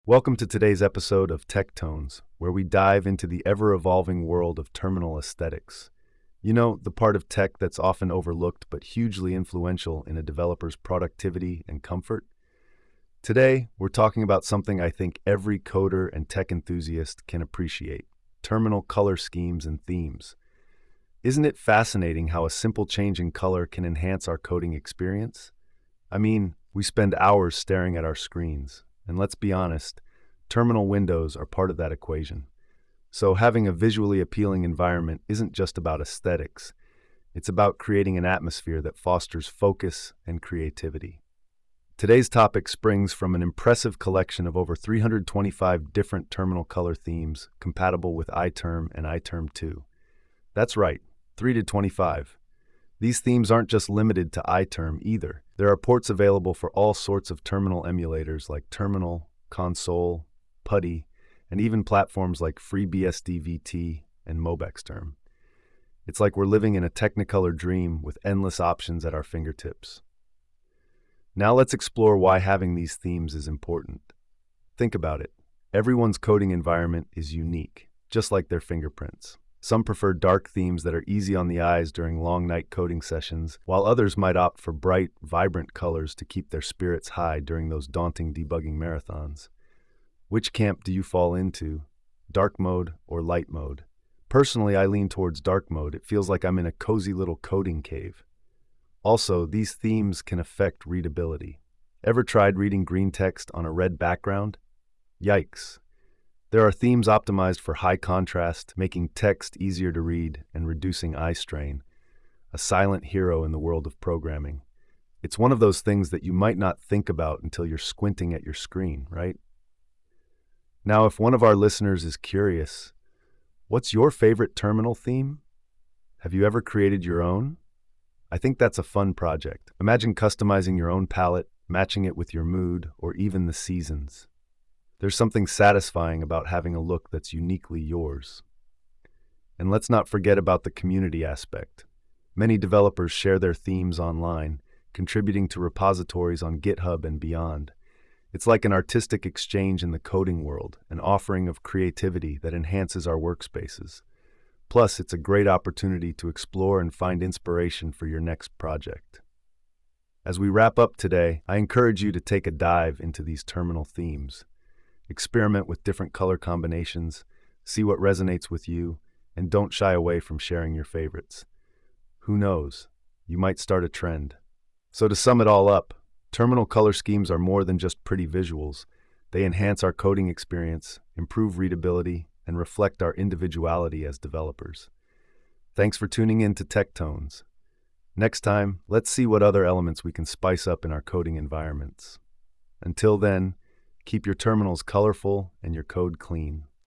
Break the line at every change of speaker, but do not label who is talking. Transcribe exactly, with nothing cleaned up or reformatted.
Welcome to today's episode of Tech Tones, where we dive into the ever-evolving world of terminal aesthetics. You know, the part of tech that's often overlooked but hugely influential in a developer's productivity and comfort. Today, we're talking about something I think every coder and tech enthusiast can appreciate: terminal color schemes and themes. Isn't it fascinating how a simple change in color can enhance our coding experience? I mean, we spend hours staring at our screens, and let's be honest, terminal windows are part of that equation. So having a visually appealing environment isn't just about aesthetics. It's about creating an atmosphere that fosters focus and creativity. Today's topic springs from an impressive collection of over three hundred twenty-five different terminal color themes compatible with iTerm and iTerm two. That's right, three to twenty-five. These themes aren't just limited to iTerm either. There are ports available for all sorts of terminal emulators like Terminal, Console, PuTTY, and even platforms like FreeBSD V T and MobeXterm. It's like we're living in a Technicolor dream with endless options at our fingertips. Now let's explore why having these themes is important. Think about it. Everyone's coding environment is unique, just like their fingerprints. Some prefer dark themes that are easy on the eyes during long night coding sessions, while others might opt for bright, vibrant colors to keep their spirits high during those daunting debugging marathons. Which camp do you fall into? Dark mode or light mode? Personally, I lean towards dark mode. It feels like I'm in a cozy little coding cave. Also, these themes can affect readability. Ever tried reading green text on a red background? Yikes. There are themes optimized for high contrast, making text easier to read and reducing eye strain. A silent hero in the world of programming. It's one of those things that you might not think about until you're squinting at your screen, right? Now, if one of our listeners is curious, what's your favorite terminal theme? Have you ever created your own? I think that's a fun project. Imagine customizing your own palette, matching it with your mood, or even the seasons. There's something satisfying about having a look that's uniquely yours. And let's not forget about the community aspect. Many developers share their themes online, contributing to repositories on GitHub and beyond. It's like an artistic exchange in the coding world, an offering of creativity that enhances our workspaces. Plus, it's a great opportunity to explore and find inspiration for your next project. As we wrap up today, I encourage you to take a dive into these terminal themes. Experiment with different color combinations, see what resonates with you, and don't shy away from sharing your favorites. Who knows? You might start a trend. So to sum it all up, terminal color schemes are more than just pretty visuals. They enhance our coding experience, improve readability, and reflect our individuality as developers. Thanks for tuning in to Tech Tones. Next time, let's see what other elements we can spice up in our coding environments. Until then, keep your terminals colorful and your code clean.